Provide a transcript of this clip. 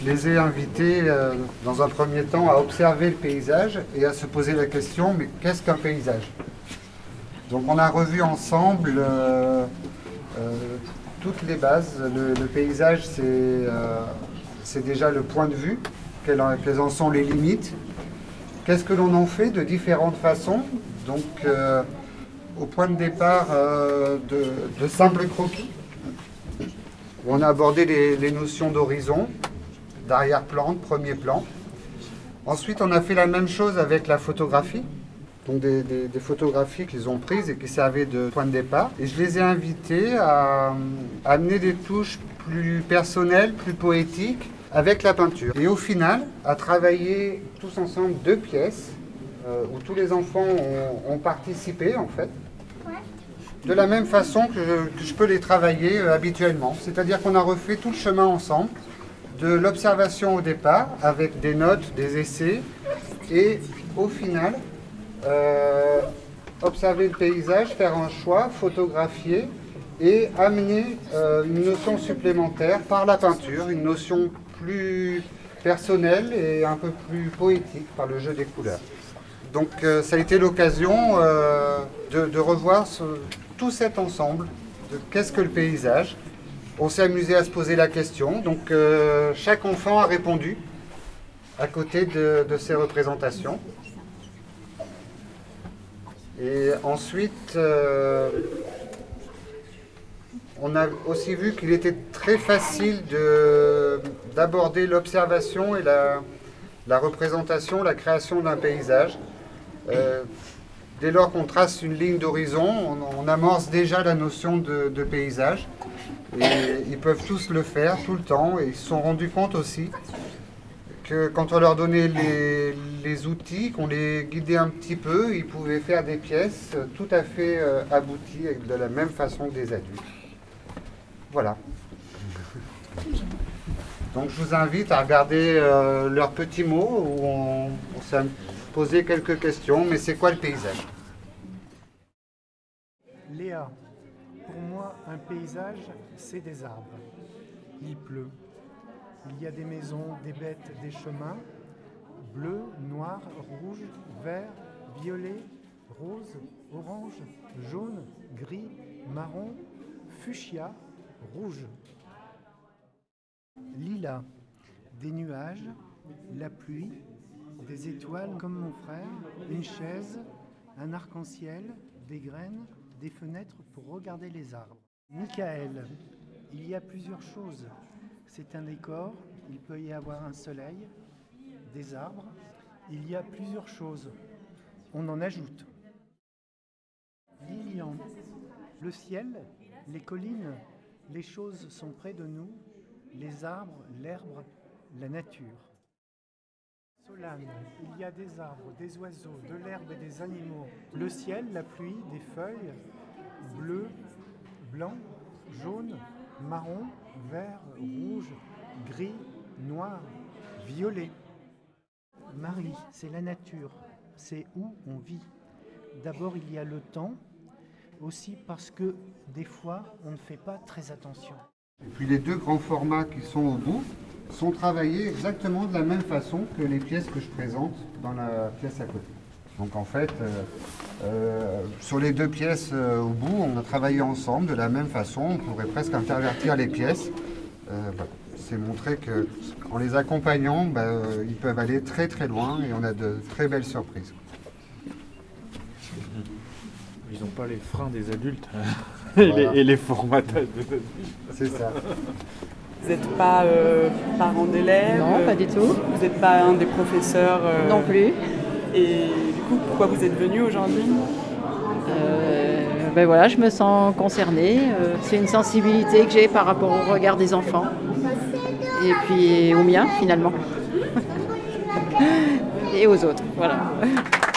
je les ai invités dans un premier temps à observer le paysage et à se poser la question, mais qu'est-ce qu'un paysage? Donc on a revu ensemble toutes les bases. Le paysage, c'est déjà le point de vue, quelles en sont les limites. Qu'est-ce que l'on en fait de différentes façons? Donc au point de départ de simples croquis, où on a abordé les notions d'horizon, d'arrière-plan, de premier plan. Ensuite, on a fait la même chose avec la photographie. Donc des photographies qu'ils ont prises et qui servaient de point de départ. Et je les ai invités à amener des touches plus personnelles, plus poétiques avec la peinture. Et au final, à travailler tous ensemble 2 pièces où tous les enfants ont participé en fait, de la même façon que je peux les travailler habituellement. C'est-à-dire qu'on a refait tout le chemin ensemble, de l'observation au départ, avec des notes, des essais, et au final, observer le paysage, faire un choix, photographier et amener une notion supplémentaire par la peinture, une notion plus personnelle et un peu plus poétique par le jeu des couleurs. Donc ça a été l'occasion de revoir tout cet ensemble de qu'est-ce que le paysage. On s'est amusé à se poser la question, donc chaque enfant a répondu à côté de ces représentations. Et ensuite, on a aussi vu qu'il était très facile d'aborder l'observation et la représentation, la création d'un paysage. Dès lors qu'on trace une ligne d'horizon, on amorce déjà la notion de paysage. Et ils peuvent tous le faire tout le temps. Et ils se sont rendus compte aussi que quand on leur donnait les outils, qu'on les guidait un petit peu, ils pouvaient faire des pièces tout à fait abouties de la même façon que des adultes. Voilà. Donc je vous invite à regarder leurs petits mots où on s'est posé quelques questions. Mais c'est quoi le paysage? Léa, pour moi, un paysage, c'est des arbres. Il pleut. Il y a des maisons, des bêtes, des chemins. Bleu, noir, rouge, vert, violet, rose, orange, jaune, gris, marron, fuchsia, rouge. Lilas, des nuages, la pluie, des étoiles comme mon frère, une chaise, un arc-en-ciel, des graines, des fenêtres pour regarder les arbres. Michael, il y a plusieurs choses. C'est un décor, il peut y avoir un soleil, des arbres. Il y a plusieurs choses. On en ajoute. Lilian, le ciel, les collines, les choses sont près de nous, les arbres, l'herbe, la nature. Solane, il y a des arbres, des oiseaux, de l'herbe et des animaux. Le ciel, la pluie, des feuilles, bleu, blanc, jaune, marron, vert, rouge, gris, noir, violet. Marie, c'est la nature, c'est où on vit. D'abord, il y a le temps, aussi parce que des fois, on ne fait pas très attention. Et puis les 2 grands formats qui sont au bout sont travaillés exactement de la même façon que les pièces que je présente dans la pièce à côté. Donc en fait, sur les 2 pièces au bout, on a travaillé ensemble de la même façon. On pourrait presque intervertir les pièces. Voilà. C'est montrer qu'en les accompagnant, ils peuvent aller très très loin et on a de très belles surprises. Ils n'ont pas les freins des adultes Voilà. et les formatages des adultes. C'est ça. Vous n'êtes pas parent d'élèves? Non, pas du tout. Vous n'êtes pas un des professeurs? Non plus. Et du coup, pourquoi vous êtes venu aujourd'hui? Ben voilà, je me sens concernée. C'est une sensibilité que j'ai par rapport au regard des enfants. Et puis au mien, finalement. Et aux autres, voilà.